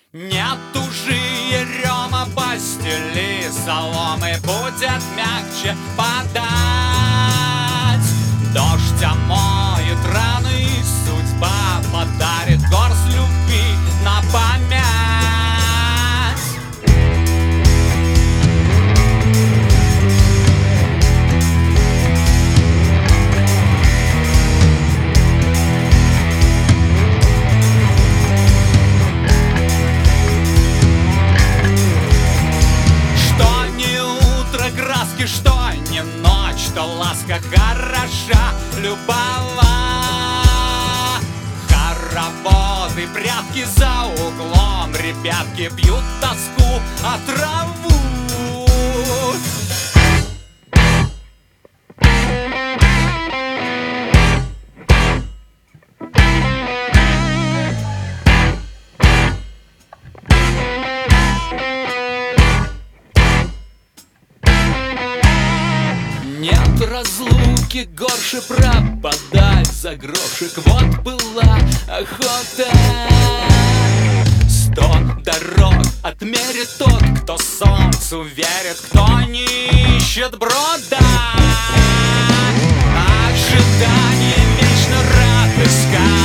Нету жирема, постели соломы, будет мягче подать. Дождь омоет раны, судьба подарит горсть любви на память. Краски, что не ночь, что ласка хороша любова. Хороводы, прятки за углом, ребятки пьют тоску, а траву. Нет разлуки, горше пропадать за грошек. Вот была охота. 100 дорог отмерит тот, кто солнцу верит, кто не ищет брода. Ожидание вечно рад искать.